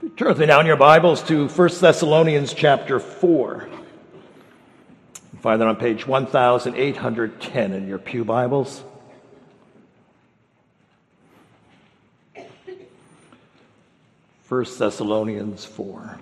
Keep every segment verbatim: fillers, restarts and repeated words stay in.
Turn with me now in your Bibles to First Thessalonians chapter four. You find that on page one thousand eight hundred ten in your pew Bibles. First Thessalonians four.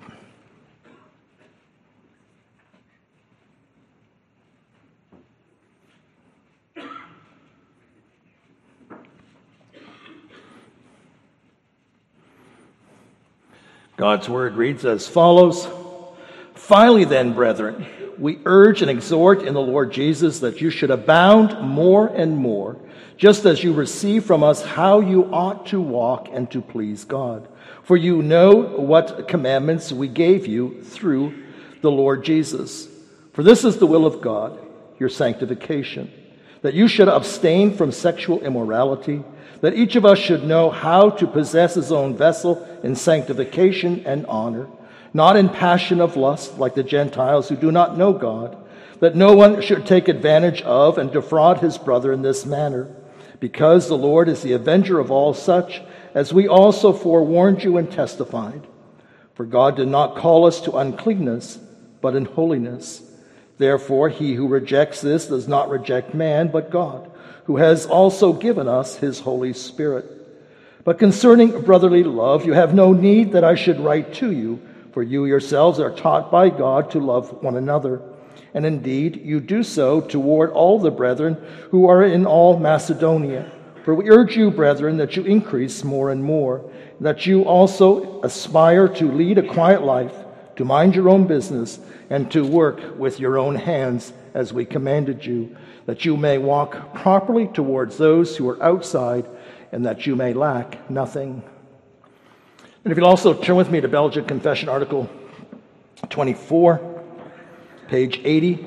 God's word reads as follows. Finally then, brethren, we urge and exhort in the Lord Jesus that you should abound more and more, just as you receive from us how you ought to walk and to please God. For you know what commandments we gave you through the Lord Jesus. For this is the will of God, your sanctification, that you should abstain from sexual immorality, that each of us should know how to possess his own vessel in sanctification and honor, not in passion of lust like the Gentiles who do not know God, that no one should take advantage of and defraud his brother in this manner, because the Lord is the avenger of all such, as we also forewarned you and testified. For God did not call us to uncleanness, but in holiness. Therefore, he who rejects this does not reject man, but God, who has also given us his Holy Spirit. But concerning brotherly love, you have no need that I should write to you, for you yourselves are taught by God to love one another. And indeed, you do so toward all the brethren who are in all Macedonia. For we urge you, brethren, that you increase more and more, that you also aspire to lead a quiet life, to mind your own business, and to work with your own hands as we commanded you, that you may walk properly towards those who are outside, and that you may lack nothing. And if you'll also turn with me to Belgian Confession, Article twenty-four, page eighty,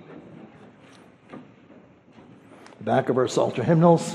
the back of our Psalter hymnals.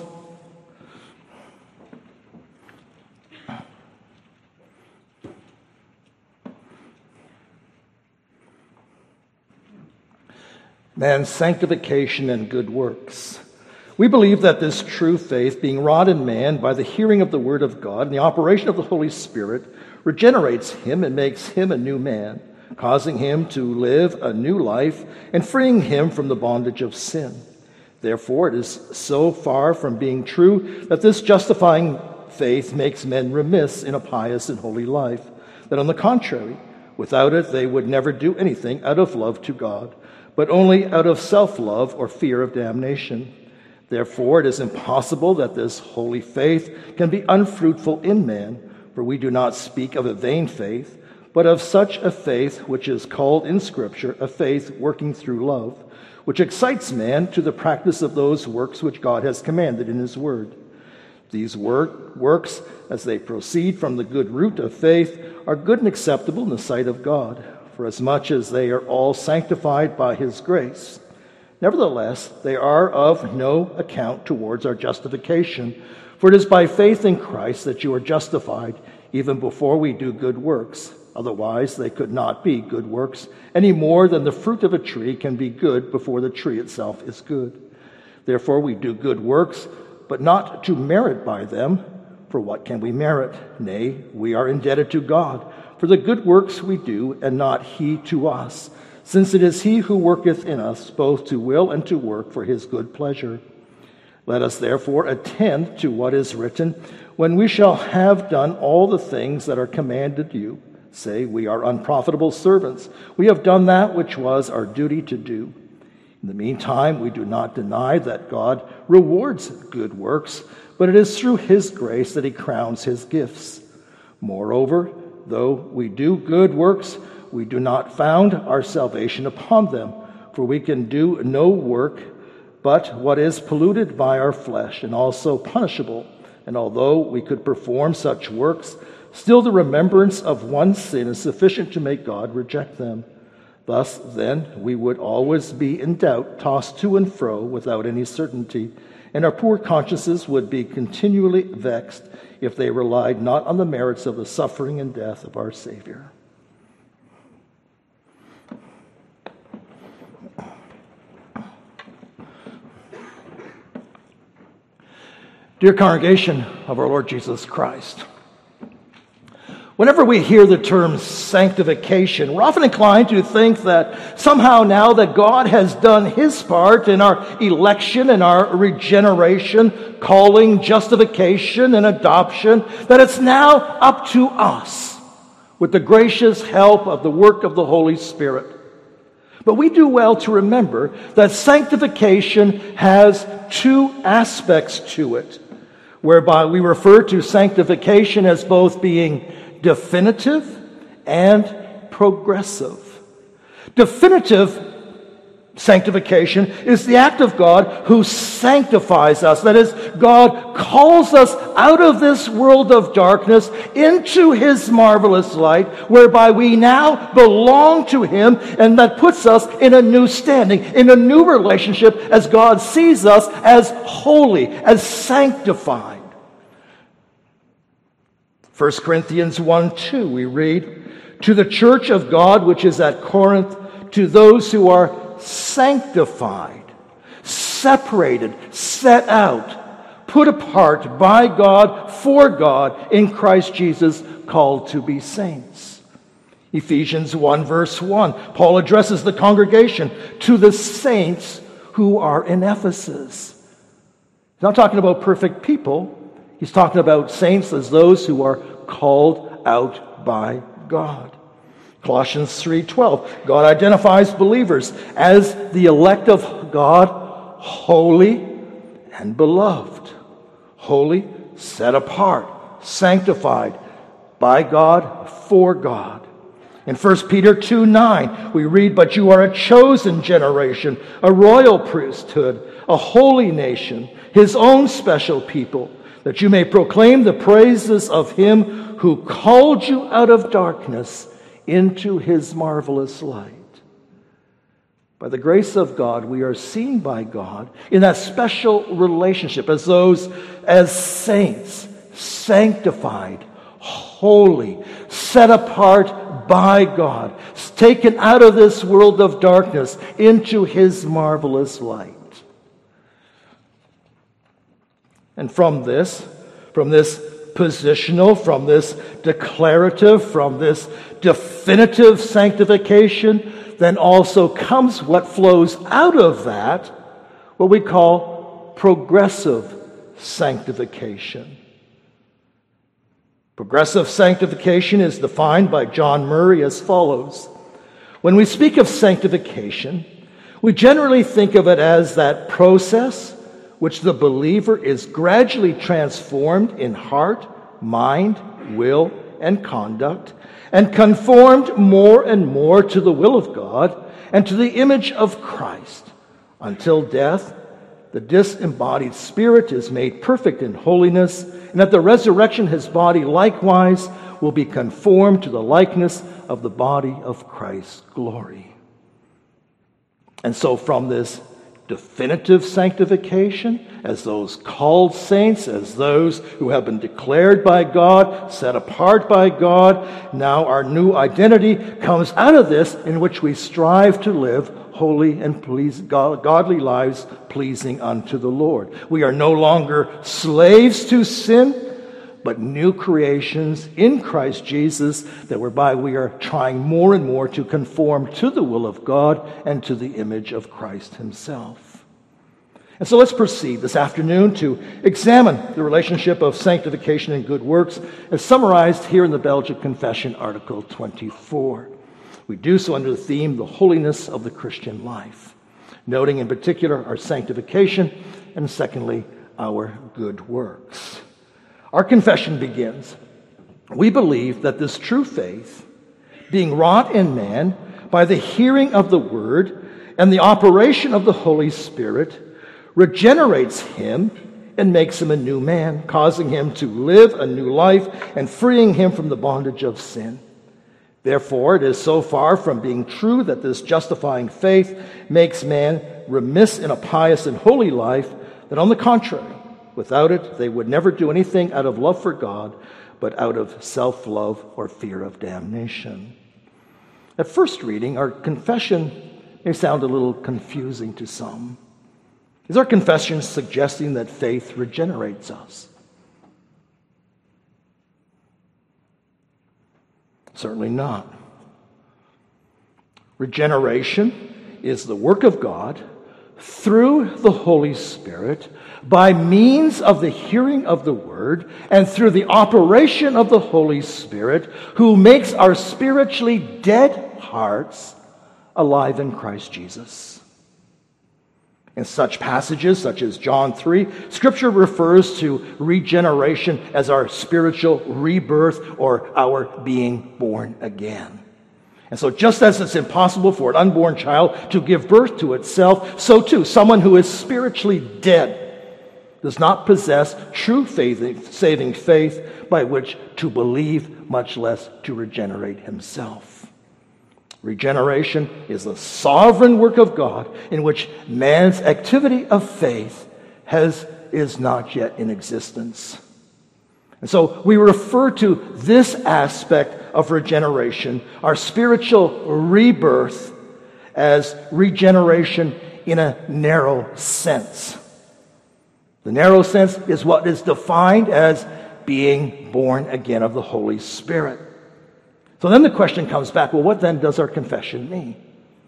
Man's sanctification and good works. We believe that this true faith, being wrought in man by the hearing of the word of God and the operation of the Holy Spirit, regenerates him and makes him a new man, causing him to live a new life and freeing him from the bondage of sin. Therefore, it is so far from being true that this justifying faith makes men remiss in a pious and holy life, that on the contrary, without it they would never do anything out of love to God, but only out of self-love or fear of damnation. Therefore, it is impossible that this holy faith can be unfruitful in man, for we do not speak of a vain faith, but of such a faith which is called in Scripture a faith working through love, which excites man to the practice of those works which God has commanded in his word. These work, works, as they proceed from the good root of faith, are good and acceptable in the sight of God, for as much as they are all sanctified by his grace. Nevertheless, they are of no account towards our justification, for it is by faith in Christ that you are justified, even before we do good works. Otherwise, they could not be good works, any more than the fruit of a tree can be good before the tree itself is good. Therefore, we do good works, but not to merit by them, for what can we merit? Nay, we are indebted to God for the good works we do, and not he to us, since it is he who worketh in us both to will and to work for his good pleasure. Let us therefore attend to what is written, when we shall have done all the things that are commanded you, say, we are unprofitable servants. We have done that which was our duty to do. In the meantime, we do not deny that God rewards good works, but it is through his grace that he crowns his gifts. Moreover, though we do good works, we do not found our salvation upon them, for we can do no work but what is polluted by our flesh and also punishable. And although we could perform such works, still the remembrance of one sin is sufficient to make God reject them. Thus, then, we would always be in doubt, tossed to and fro without any certainty, and our poor consciences would be continually vexed if they relied not on the merits of the suffering and death of our Savior. Dear congregation of our Lord Jesus Christ, Whenever we hear the term sanctification, we're often inclined to think that somehow now that God has done his part in our election and our regeneration, calling, justification, and adoption, that it's now up to us with the gracious help of the work of the Holy Spirit. But we do well to remember that sanctification has two aspects to it, whereby we refer to sanctification as both being definitive and progressive. Definitive sanctification is the act of God who sanctifies us. That is, God calls us out of this world of darkness into his marvelous light, whereby we now belong to him, and that puts us in a new standing, in a new relationship, as God sees us as holy, as sanctified. First Corinthians one two, we read, "To the church of God which is at Corinth, to those who are sanctified, separated, set out, put apart by God, for God, in Christ Jesus, called to be saints." Ephesians one verse one, Paul addresses the congregation, "To the saints who are in Ephesus." He's not talking about perfect people. He's talking about saints as those who are called out by God. Colossians three twelve, God identifies believers as the elect of God, holy and beloved. Holy, set apart, sanctified by God, for God. In First Peter two nine, we read, "But you are a chosen generation, a royal priesthood, a holy nation, his own special people, that you may proclaim the praises of him who called you out of darkness into his marvelous light." By the grace of God, we are seen by God in that special relationship as those, as saints, sanctified, holy, set apart by God, taken out of this world of darkness into his marvelous light. And from this, from this positional, from this declarative, from this definitive sanctification, then also comes what flows out of that, what we call progressive sanctification. Progressive sanctification is defined by John Murray as follows. When we speak of sanctification, we generally think of it as that process which the believer is gradually transformed in heart, mind, will, and conduct, and conformed more and more to the will of God and to the image of Christ, until death, the disembodied spirit is made perfect in holiness, and at the resurrection his body likewise will be conformed to the likeness of the body of Christ's glory. And so from this definitive sanctification, as those called saints, as those who have been declared by God, set apart by God, now our new identity comes out of this, in which we strive to live holy and please, godly lives pleasing unto the Lord. We are no longer slaves to sin, but new creations in Christ Jesus, that whereby we are trying more and more to conform to the will of God and to the image of Christ himself. And so let's proceed this afternoon to examine the relationship of sanctification and good works as summarized here in the Belgic Confession, Article twenty-four. We do so under the theme, the holiness of the Christian life, noting in particular our sanctification and secondly, our good works. Our confession begins. We believe that this true faith, being wrought in man by the hearing of the word and the operation of the Holy Spirit, regenerates him and makes him a new man, causing him to live a new life and freeing him from the bondage of sin. Therefore, it is so far from being true that this justifying faith makes man remiss in a pious and holy life, that on the contrary, without it, they would never do anything out of love for God, but out of self-love or fear of damnation. At first reading, our confession may sound a little confusing to some. Is our confession suggesting that faith regenerates us? Certainly not. Regeneration is the work of God through the Holy Spirit by means of the hearing of the Word and through the operation of the Holy Spirit, who makes our spiritually dead hearts alive in Christ Jesus. In such passages, such as John three, Scripture refers to regeneration as our spiritual rebirth or our being born again. And so just as it's impossible for an unborn child to give birth to itself, so too someone who is spiritually dead does not possess true faith, saving faith by which to believe, much less to regenerate himself. Regeneration is the sovereign work of God in which man's activity of faith has, is not yet in existence. And so we refer to this aspect of regeneration, our spiritual rebirth, as regeneration in a narrow sense. The narrow sense is what is defined as being born again of the Holy Spirit. So then the question comes back, well, what then does our confession mean?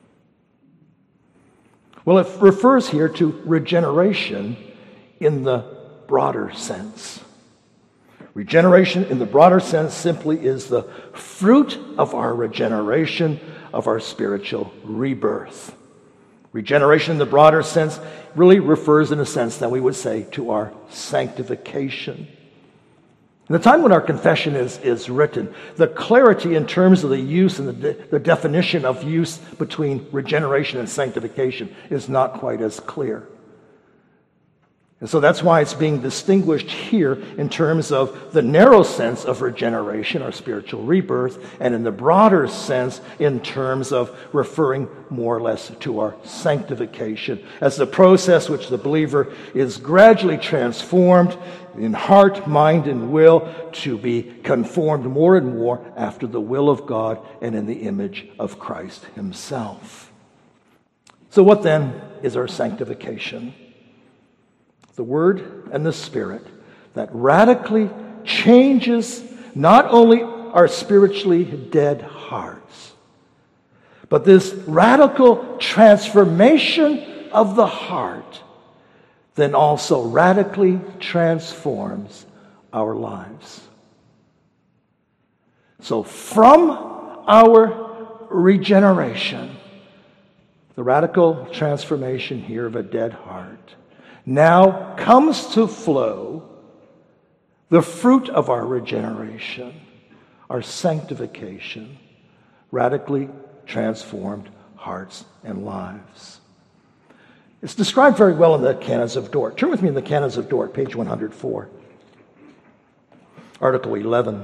Well, it refers here to regeneration in the broader sense. Regeneration in the broader sense simply is the fruit of our regeneration, of our spiritual rebirth. Regeneration in the broader sense really refers, in a sense, that we would say, to our sanctification. In the time when our confession is, is written, the clarity in terms of the use and the, de- the definition of use between regeneration and sanctification is not quite as clear. And so that's why it's being distinguished here in terms of the narrow sense of regeneration, our spiritual rebirth, and in the broader sense in terms of referring more or less to our sanctification as the process which the believer is gradually transformed in heart, mind, and will to be conformed more and more after the will of God and in the image of Christ himself. So what then is our sanctification? The Word and the Spirit that radically changes not only our spiritually dead hearts, but this radical transformation of the heart then also radically transforms our lives. So from our regeneration, the radical transformation here of a dead heart, now comes to flow the fruit of our regeneration, our sanctification, radically transformed hearts and lives. It's described very well in the Canons of Dort. Turn with me in the Canons of Dort, page one hundred four, Article eleven.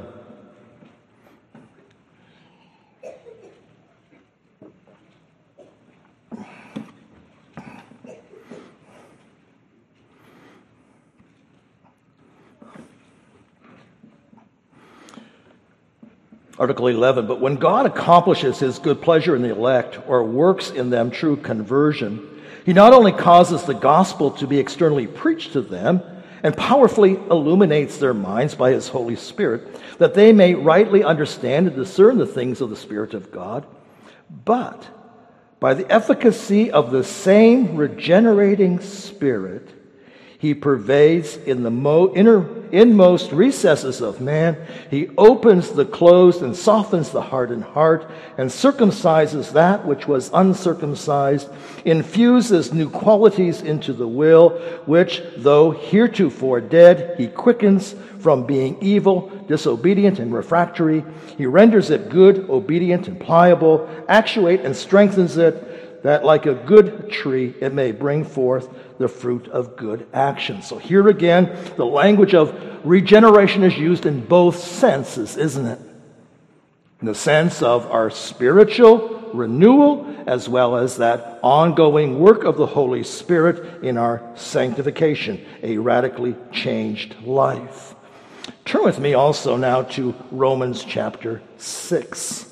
Article eleven, but when God accomplishes his good pleasure in the elect, or works in them true conversion, he not only causes the gospel to be externally preached to them, and powerfully illuminates their minds by his Holy Spirit, that they may rightly understand and discern the things of the Spirit of God, but by the efficacy of the same regenerating Spirit, he pervades in the mo- inner, inmost recesses of man. He opens the closed and softens the hardened heart and circumcises that which was uncircumcised, infuses new qualities into the will, which, though heretofore dead, he quickens from being evil, disobedient, and refractory. He renders it good, obedient, and pliable, actuate and strengthens it, that like a good tree it may bring forth the fruit of good action. So here again, the language of regeneration is used in both senses, isn't it? In the sense of our spiritual renewal, as well as that ongoing work of the Holy Spirit in our sanctification, a radically changed life. Turn with me also now to Romans chapter six.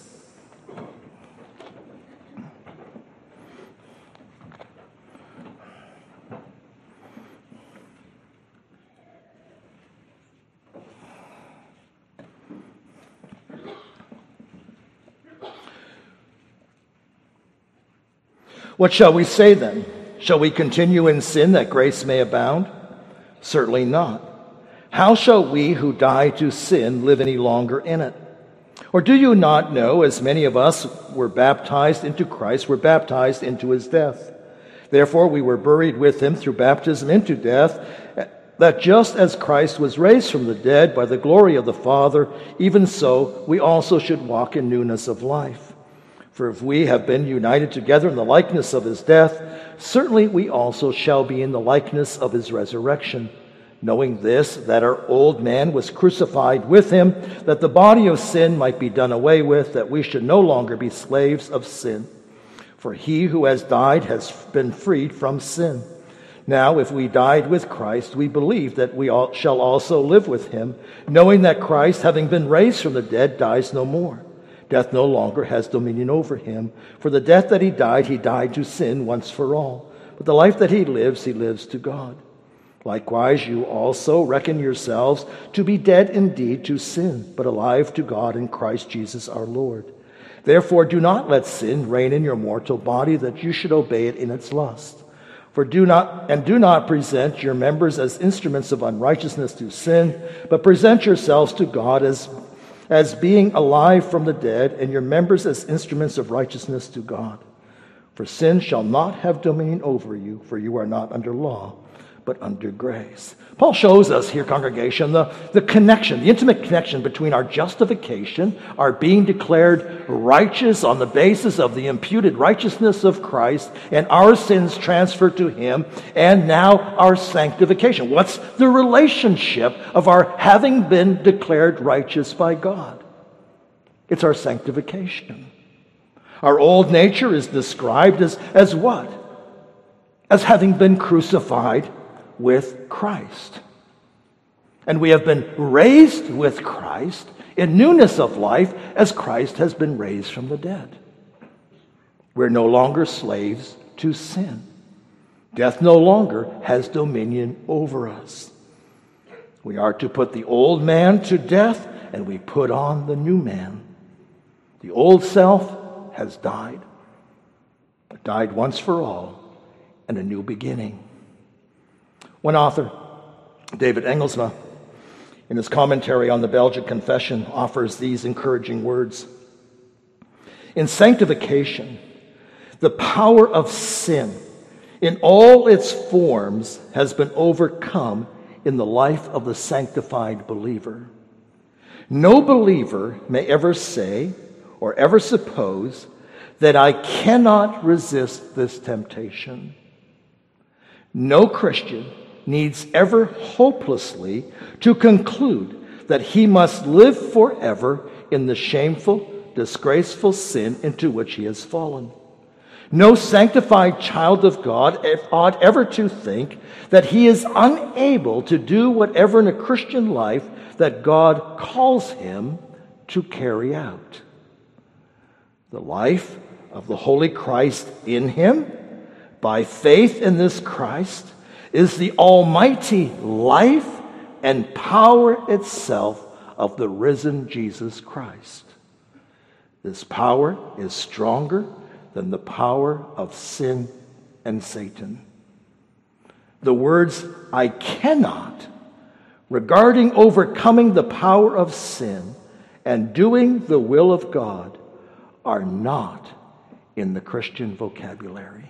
What shall we say then? Shall we continue in sin that grace may abound? Certainly not. How shall we who die to sin live any longer in it? Or do you not know, as many of us were baptized into Christ, were baptized into his death? Therefore we were buried with him through baptism into death, that just as Christ was raised from the dead by the glory of the Father, even so we also should walk in newness of life. For if we have been united together in the likeness of his death, certainly we also shall be in the likeness of his resurrection. Knowing this, that our old man was crucified with him, that the body of sin might be done away with, that we should no longer be slaves of sin. For he who has died has been freed from sin. Now, if we died with Christ, we believe that we all shall also live with him, knowing that Christ, having been raised from the dead, dies no more. Death no longer has dominion over him. For the death that he died, he died to sin once for all. But the life that he lives, he lives to God. Likewise, you also reckon yourselves to be dead indeed to sin, but alive to God in Christ Jesus our Lord. Therefore, do not let sin reign in your mortal body, that you should obey it in its lust. For do not, and do not present your members as instruments of unrighteousness to sin, but present yourselves to God as, as being alive from the dead, and your members as instruments of righteousness to God. For sin shall not have dominion over you, for you are not under law, but under grace. Paul shows us here, congregation, the, the connection, the intimate connection between our justification, our being declared righteous on the basis of the imputed righteousness of Christ, and our sins transferred to him, and now our sanctification. What's the relationship of our having been declared righteous by God? It's our sanctification. Our old nature is described as, as what? As having been crucified with Christ. And we have been raised with Christ in newness of life as Christ has been raised from the dead. We're no longer slaves to sin. Death no longer has dominion over us. We are to put the old man to death, and we put on the new man. The old self has died, but died once for all, and a new beginning. One author, David Engelsma, in his commentary on the Belgic Confession, offers these encouraging words. In sanctification, the power of sin in all its forms has been overcome in the life of the sanctified believer. No believer may ever say or ever suppose that I cannot resist this temptation. No Christian needs ever hopelessly to conclude that he must live forever in the shameful, disgraceful sin into which he has fallen. No sanctified child of God ought ever to think that he is unable to do whatever in a Christian life that God calls him to carry out. The life of the Holy Christ in him, by faith in this Christ, is the almighty life and power itself of the risen Jesus Christ. This power is stronger than the power of sin and Satan. The words, I cannot, regarding overcoming the power of sin and doing the will of God, are not in the Christian vocabulary.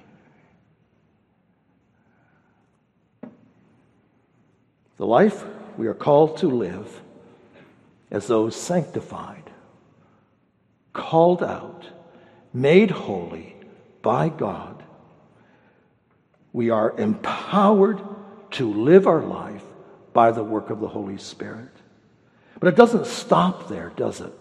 The life we are called to live as those sanctified, called out, made holy by God. We are empowered to live our life by the work of the Holy Spirit. But it doesn't stop there, does it?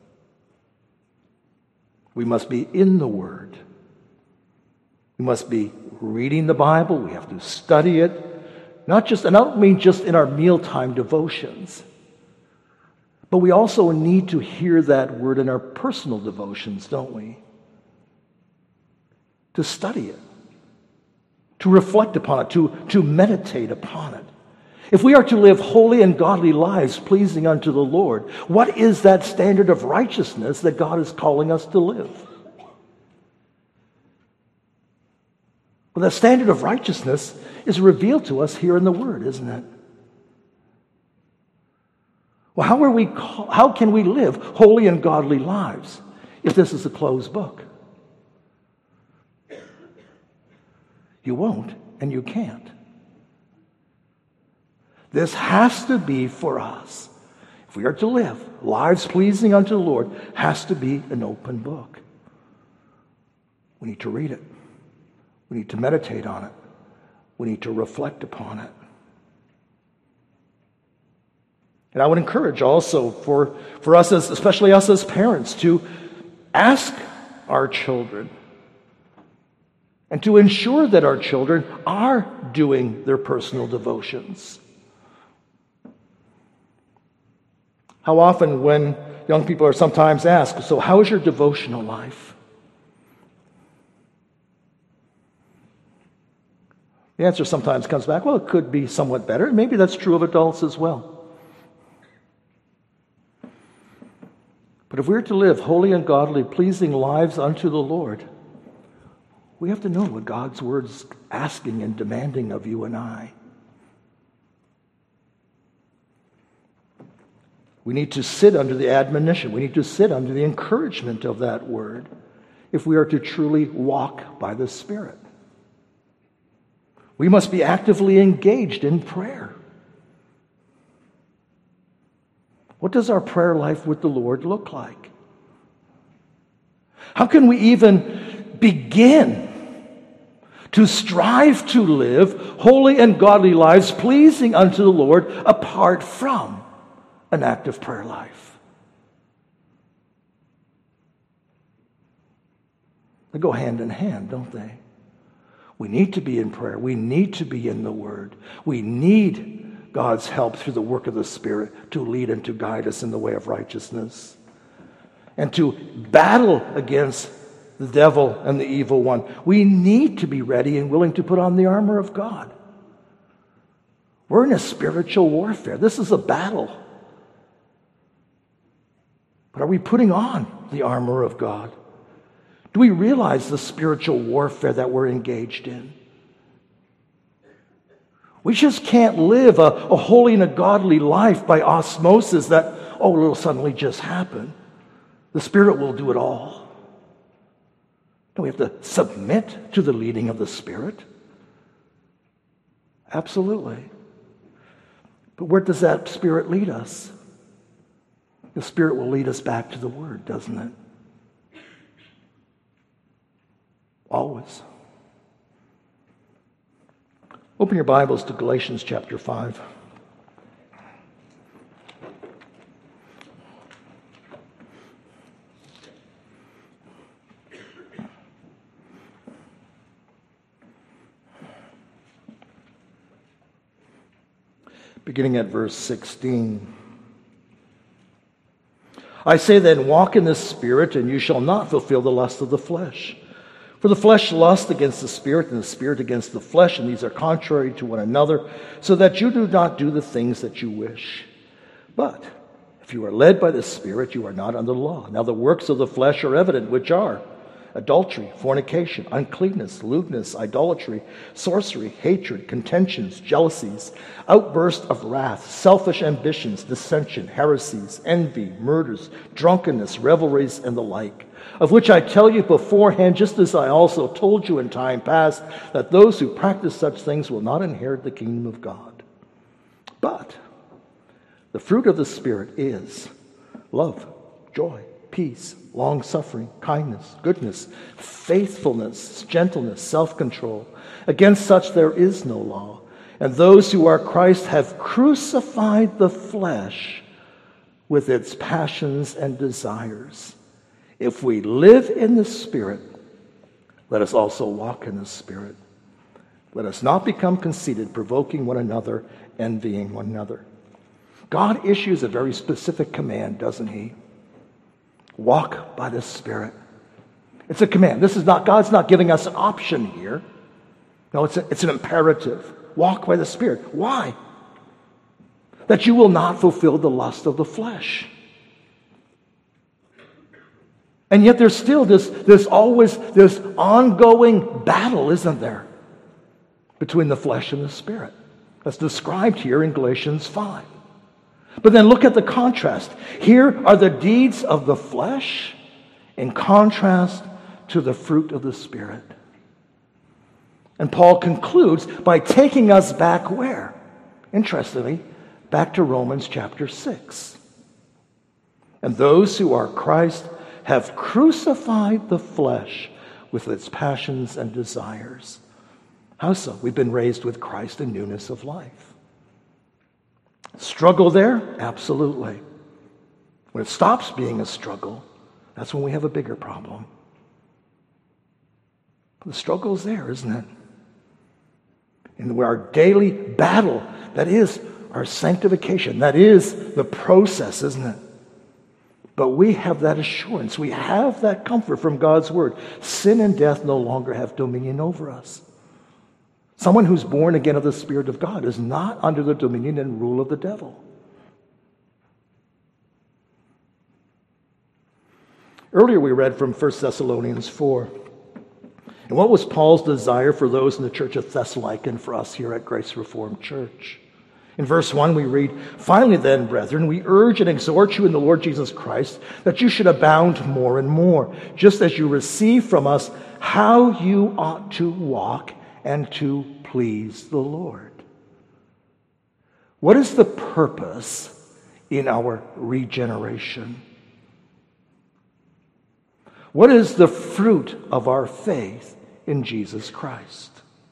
We must be in the Word. We must be reading the Bible. We have to study it. Not just, and I don't mean just in our mealtime devotions, but we also need to hear that word in our personal devotions, don't we? To study it, to reflect upon it, to, to meditate upon it. If we are to live holy and godly lives pleasing unto the Lord, what is that standard of righteousness that God is calling us to live? Well, the standard of righteousness is revealed to us here in the Word, isn't it? Well, how are we? How can we live holy and godly lives if this is a closed book? You won't, and you can't. This has to be for us. If we are to live lives pleasing unto the Lord, has to be an open book. We need to read it. We need to meditate on it. We need to reflect upon it. And I would encourage also for, for us, as, especially us as parents, to ask our children and to ensure that our children are doing their personal devotions. How often when young people are sometimes asked, so how is your devotional life? The answer sometimes comes back, well, it could be somewhat better. Maybe that's true of adults as well. But if we're to live holy and godly, pleasing lives unto the Lord, we have to know what God's Word's asking and demanding of you and I. We need to sit under the admonition. We need to sit under the encouragement of that Word if we are to truly walk by the Spirit. We must be actively engaged in prayer. What does our prayer life with the Lord look like? How can we even begin to strive to live holy and godly lives pleasing unto the Lord apart from an active prayer life? They go hand in hand, don't they? We need to be in prayer. We need to be in the Word. We need God's help through the work of the Spirit to lead and to guide us in the way of righteousness. And to battle against the devil and the evil one. We need to be ready and willing to put on the armor of God. We're in a spiritual warfare. This is a battle. But are we putting on the armor of God? Do we realize the spiritual warfare that we're engaged in? We just can't live a, a holy and a godly life by osmosis that, oh, it'll suddenly just happen. The Spirit will do it all. No, we have to submit to the leading of the Spirit. Absolutely. But where does that Spirit lead us? The Spirit will lead us back to the Word, doesn't it? Always. Open your Bibles to Galatians chapter five. Beginning at verse sixteen. I say then, walk in the Spirit, and you shall not fulfill the lust of the flesh. For the flesh lusts against the Spirit, and the Spirit against the flesh, and these are contrary to one another, so that you do not do the things that you wish. But if you are led by the Spirit, you are not under the law. Now the works of the flesh are evident, which are adultery, fornication, uncleanness, lewdness, idolatry, sorcery, hatred, contentions, jealousies, outbursts of wrath, selfish ambitions, dissension, heresies, envy, murders, drunkenness, revelries, and the like, of which I tell you beforehand, just as I also told you in time past, that those who practice such things will not inherit the kingdom of God. But the fruit of the Spirit is love, joy, peace, long-suffering, kindness, goodness, faithfulness, gentleness, self-control. Against such there is no law. And those who are Christ have crucified the flesh with its passions and desires. If we live in the Spirit, let us also walk in the Spirit. Let us not become conceited, provoking one another, envying one another. God issues a very specific command, doesn't he? Walk by the Spirit. It's a command. This is not, God's not giving us an option here. No, it's, a, it's an imperative. Walk by the Spirit. Why? That you will not fulfill the lust of the flesh. And yet there's still this, this always, this ongoing battle, isn't there? between the flesh and the spirit. That's described here in Galatians five. But then look at the contrast. Here are the deeds of the flesh in contrast to the fruit of the Spirit. And Paul concludes by taking us back where? Interestingly, back to Romans chapter six. And those who are Christ have crucified the flesh with its passions and desires. How so? We've been raised with Christ in newness of life. Struggle there? Absolutely. When it stops being a struggle, that's when we have a bigger problem. But the struggle is there, isn't it? In our daily battle, that is our sanctification. That is the process, isn't it? But we have that assurance. We have that comfort from God's word. Sin and death no longer have dominion over us. Someone who's born again of the Spirit of God is not under the dominion and rule of the devil. Earlier we read from First Thessalonians four. And what was Paul's desire for those in the church of Thessalonica and for us here at Grace Reformed Church? In verse one we read, "Finally then, brethren, we urge and exhort you in the Lord Jesus Christ that you should abound more and more, just as you receive from us how you ought to walk and to please the Lord." What is the purpose in our regeneration? What is the fruit of our faith in Jesus Christ?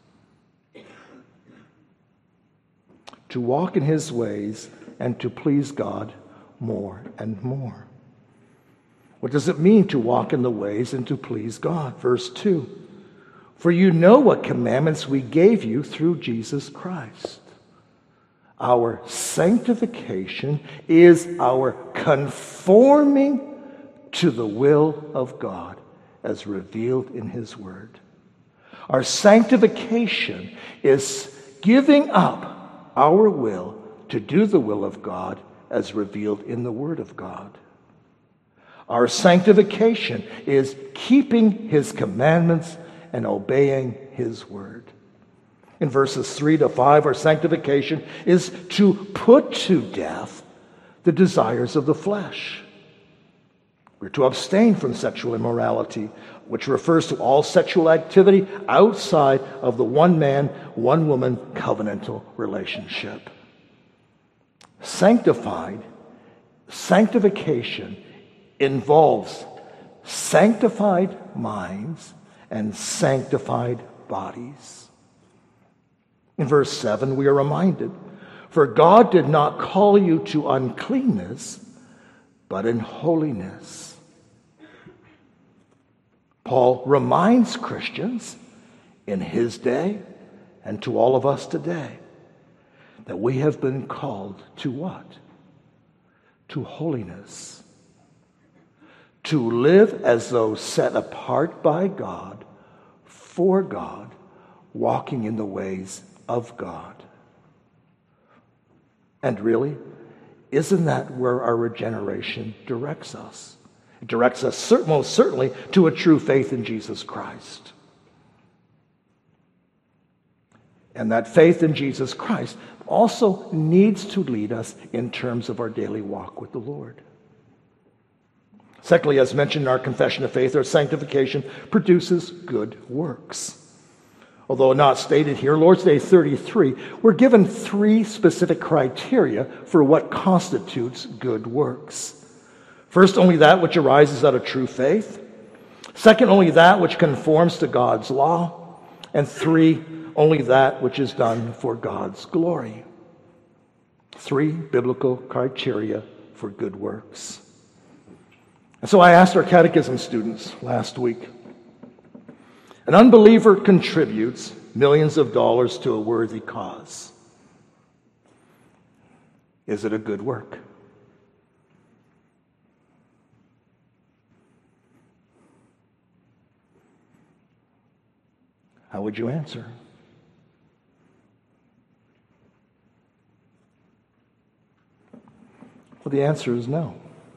To walk in his ways and to please God more and more. What does it mean to walk in the ways and to please God? Verse two. "For you know what commandments we gave you through Jesus Christ." Our sanctification is our conforming to the will of God as revealed in his word. Our sanctification is giving up our will to do the will of God as revealed in the word of God. Our sanctification is keeping his commandments and obeying his word. In verses three to five, our sanctification is to put to death the desires of the flesh. We're to abstain from sexual immorality, which refers to all sexual activity outside of the one man, one woman covenantal relationship. Sanctified, sanctification involves sanctified minds and sanctified bodies. In verse seven, we are reminded, "For God did not call you to uncleanness, but in holiness." Paul reminds Christians in his day and to all of us today that we have been called to what? To holiness. To live as though set apart by God, for God, walking in the ways of God. And really, isn't that where our regeneration directs us? It directs us cert- most certainly to a true faith in Jesus Christ. And that faith in Jesus Christ also needs to lead us in terms of our daily walk with the Lord. Secondly, as mentioned in our confession of faith, our sanctification produces good works. Although not stated here, Lord's Day thirty-three, we're given three specific criteria for what constitutes good works. First, only that which arises out of true faith. Second, only that which conforms to God's law. And three, only that which is done for God's glory. Three biblical criteria for good works. And so I asked our catechism students last week, an unbeliever contributes millions of dollars to a worthy cause. Is it a good work? How would you answer? Well, the answer is no.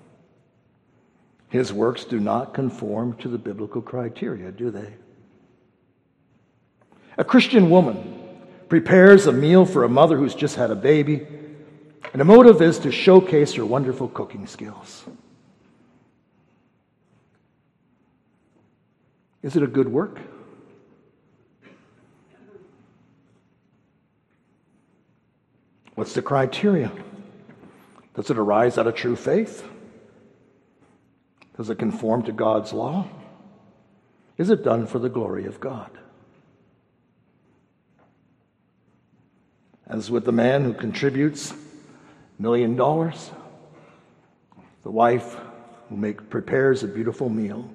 His works do not conform to the biblical criteria, do they? A Christian woman prepares a meal for a mother who's just had a baby, and the motive is to showcase her wonderful cooking skills. Is it a good work? What's the criteria? Does it arise out of true faith? Does it conform to God's law? Is it done for the glory of God? As with the man who contributes a million dollars, the wife who make, prepares a beautiful meal,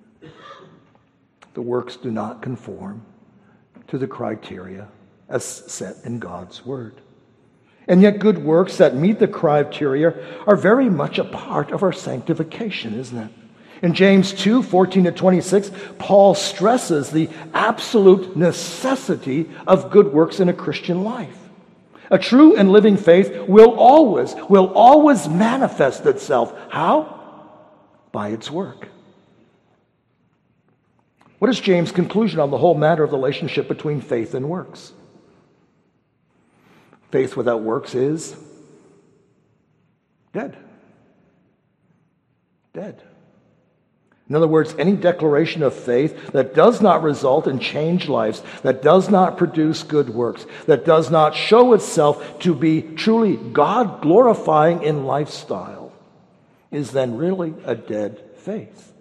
the works do not conform to the criteria as set in God's word. And yet good works that meet the criteria are very much a part of our sanctification, isn't it? In James two, fourteen to twenty-six, Paul stresses the absolute necessity of good works in a Christian life. A true and living faith will always, will always manifest itself. How? By its work. What is James' conclusion on the whole matter of the relationship between faith and works? Faith without works is dead. Dead. In other words, any declaration of faith that does not result in changed lives, that does not produce good works, that does not show itself to be truly God-glorifying in lifestyle, is then really a dead faith.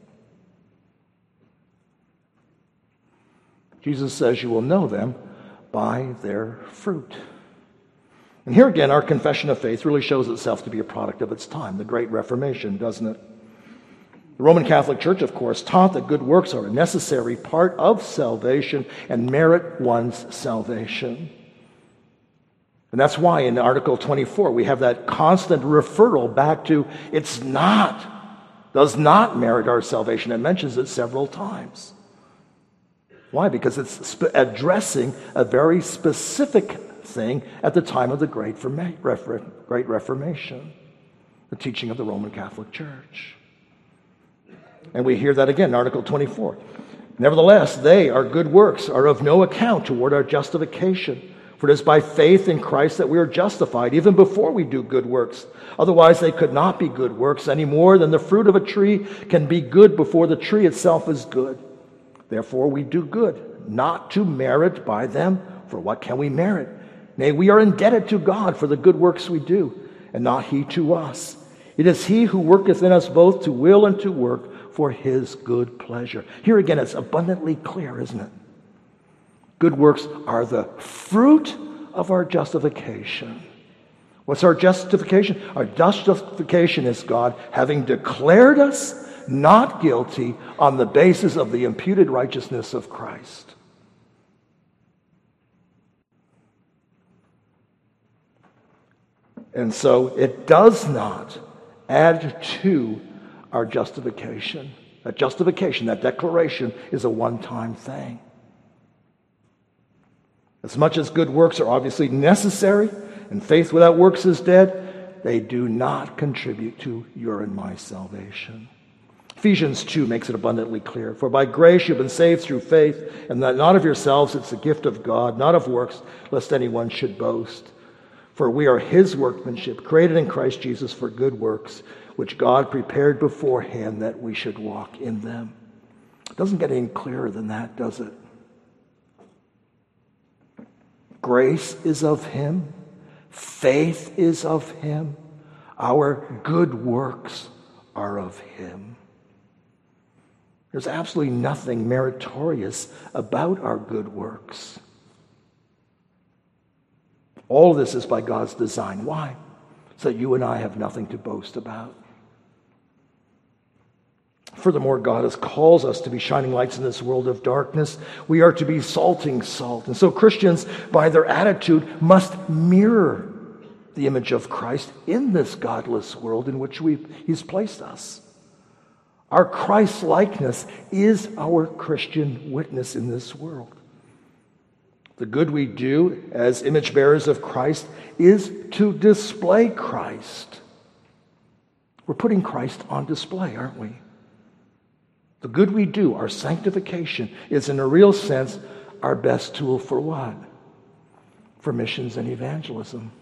Jesus says you will know them by their fruit. And here again, our confession of faith really shows itself to be a product of its time, the Great Reformation, doesn't it? The Roman Catholic Church, of course, taught that good works are a necessary part of salvation and merit one's salvation. And that's why in Article twenty-four we have that constant referral back to it's not, does not merit our salvation. It mentions it several times. Why? Because it's sp- addressing a very specific thing at the time of the Great Reformation, the teaching of the Roman Catholic Church. And we hear that again in Article twenty-four. Nevertheless, they, our good works, are of no account toward our justification. For it is by faith in Christ that we are justified, even before we do good works. Otherwise, they could not be good works any more than the fruit of a tree can be good before the tree itself is good. Therefore, we do good, not to merit by them, for what can we merit? Nay, we are indebted to God for the good works we do, and not he to us. It is he who worketh in us both to will and to work for his good pleasure. Here again, it's abundantly clear, isn't it? Good works are the fruit of our justification. What's our justification? Our justification is God having declared us not guilty on the basis of the imputed righteousness of Christ. And so it does not add to our justification. That justification, that declaration, is a one-time thing. As much as good works are obviously necessary, and faith without works is dead, they do not contribute to your and my salvation. Ephesians two makes it abundantly clear. For by grace you've been saved through faith, and that not of yourselves, it's a gift of God, not of works, lest anyone should boast. For we are his workmanship, created in Christ Jesus for good works, which God prepared beforehand that we should walk in them. It doesn't get any clearer than that, does it? Grace is of him. Faith is of him. Our good works are of him. There's absolutely nothing meritorious about our good works. All of this is by God's design. Why? So that you and I have nothing to boast about. Furthermore, God has calls us to be shining lights in this world of darkness. We are to be salting salt. And so Christians, by their attitude, must mirror the image of Christ in this godless world in which we, he's placed us. Our Christ-likeness is our Christian witness in this world. The good we do as image bearers of Christ is to display Christ. We're putting Christ on display, aren't we? The good we do, our sanctification, is in a real sense our best tool for what? for missions and evangelism.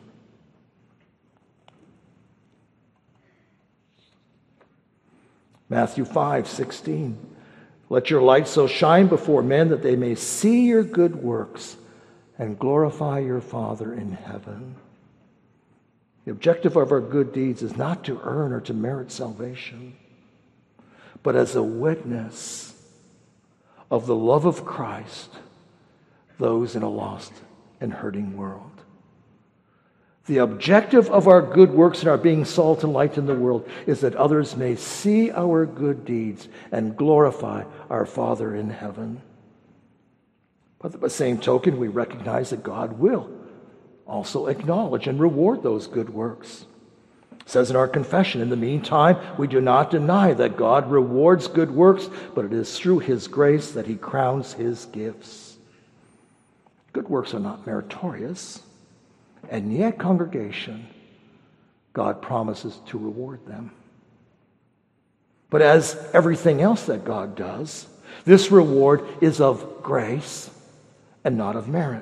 Matthew five sixteen. Let your light so shine before men that they may see your good works and glorify your Father in heaven. The objective of our good deeds is not to earn or to merit salvation, but as a witness of the love of Christ, those in a lost and hurting world. The objective of our good works and our being salt and light in the world is that others may see our good deeds and glorify our Father in heaven. But by the same token, we recognize that God will also acknowledge and reward those good works. It says in our confession, in the meantime, we do not deny that God rewards good works, but it is through his grace that he crowns his gifts. Good works are not meritorious, and yet, congregation, God promises to reward them. But as everything else that God does, this reward is of grace and not of merit.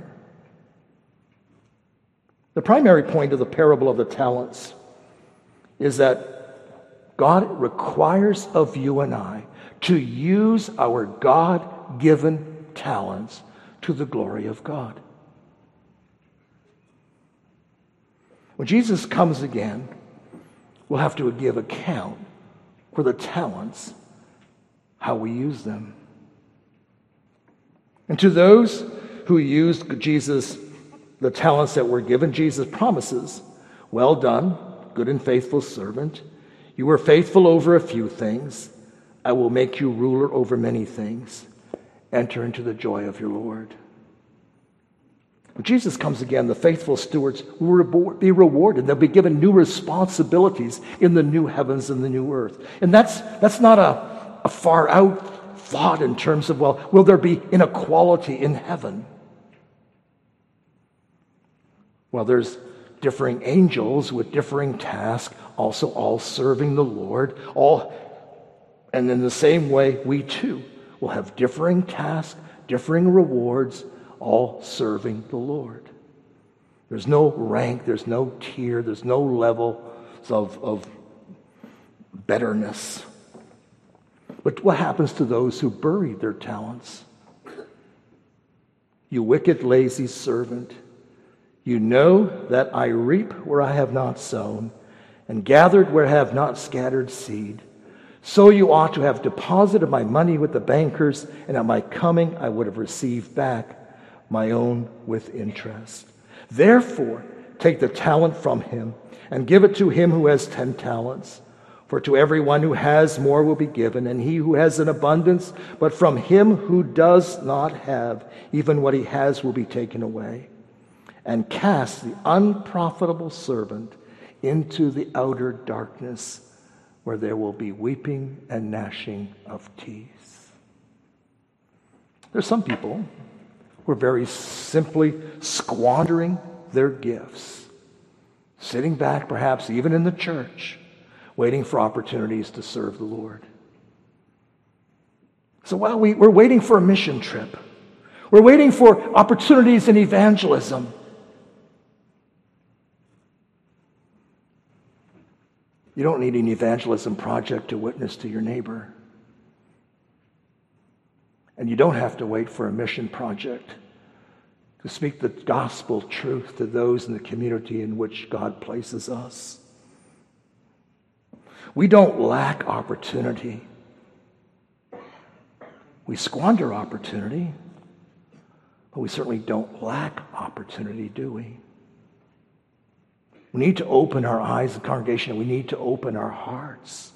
The primary point of the parable of the talents is that God requires of you and I to use our God-given talents to the glory of God. When Jesus comes again, we'll have to give account for the talents, how we use them. And to those who used Jesus, the talents that were given, Jesus promises, well done, good and faithful servant. You were faithful over a few things. I will make you ruler over many things. Enter into the joy of your Lord. When Jesus comes again, the faithful stewards will be rewarded. They'll be given new responsibilities in the new heavens and the new earth. And that's, that's not a, a far out thought in terms of, well, will there be inequality in heaven? Well, there's differing angels with differing tasks, also all serving the Lord. All, and in the same way, we too will have differing tasks, differing rewards, all serving the Lord. There's no rank, there's no tier, there's no level of, of betterness. But what happens to those who bury their talents? You wicked, lazy servant, you know that I reap where I have not sown, and gathered where I have not scattered seed. So you ought to have deposited my money with the bankers, and at my coming I would have received back my own with interest. Therefore, take the talent from him and give it to him who has ten talents. For to everyone who has more will be given, and he who has an abundance, but from him who does not have, even what he has will be taken away. And cast the unprofitable servant into the outer darkness, where there will be weeping and gnashing of teeth. There's some people who are very simply squandering their gifts, sitting back perhaps even in the church, waiting for opportunities to serve the Lord. So while we, we're waiting for a mission trip, we're waiting for opportunities in evangelism, you don't need an evangelism project to witness to your neighbor. And you don't have to wait for a mission project to speak the gospel truth to those in the community in which God places us. We don't lack opportunity. We squander opportunity, but we certainly don't lack opportunity, do we? We need to open our eyes, the congregation, and we need to open our hearts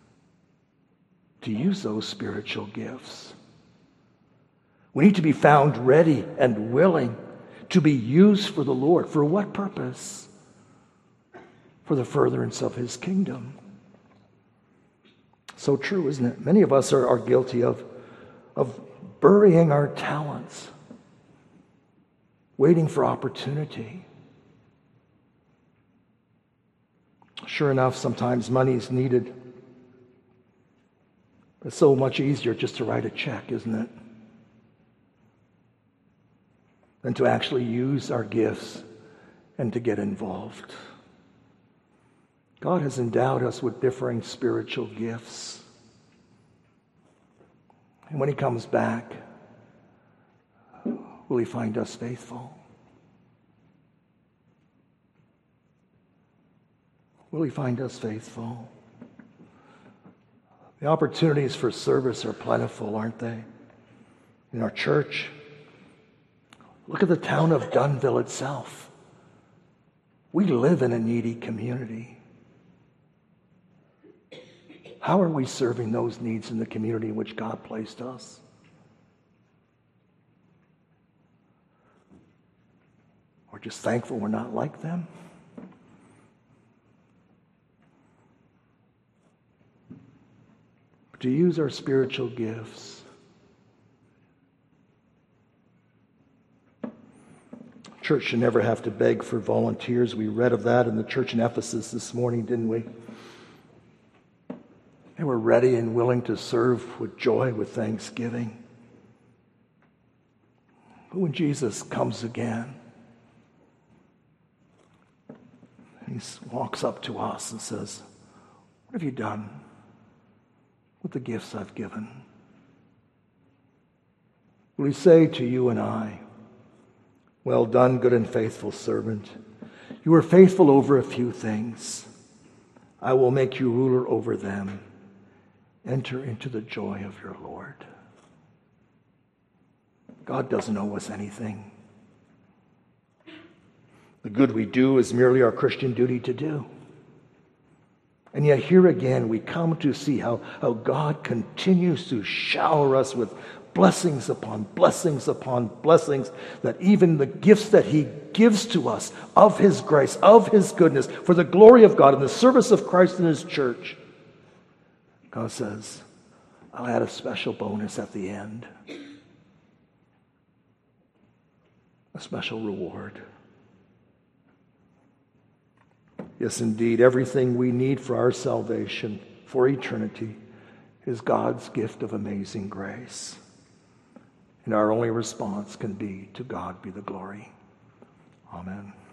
to use those spiritual gifts. We need to be found ready and willing to be used for the Lord. For what purpose? For the furtherance of his kingdom. So true, isn't it? Many of us are, are guilty of, of burying our talents, waiting for opportunity. Sure enough, sometimes money is needed. It's so much easier just to write a check, isn't it? than to actually use our gifts and to get involved. God has endowed us with differing spiritual gifts. And when he comes back, will he find us faithful? Will he find us faithful? The opportunities for service are plentiful, aren't they? In our church, look at the town of Dunnville itself. We live in a needy community. How are we serving those needs in the community in which God placed us? We're just thankful we're not like them. To use our spiritual gifts. Church should never have to beg for volunteers. We read of that in the church in Ephesus this morning, didn't we? They were ready and willing to serve with joy, with thanksgiving. But when Jesus comes again, he walks up to us and says, "What have you done with the gifts I've given?" Will he say to you and I, "Well done, good and faithful servant. You were faithful over a few things. I will make you ruler over them. Enter into the joy of your Lord." God doesn't owe us anything. The good we do is merely our Christian duty to do. And yet here again we come to see how, how God continues to shower us with blessings upon blessings upon blessings, that even the gifts that he gives to us of his grace, of his goodness, for the glory of God and the service of Christ and his church, God says, I'll add a special bonus at the end. A special reward. Yes, indeed, everything we need for our salvation, for eternity, is God's gift of amazing grace. And our only response can be, to God be the glory. Amen.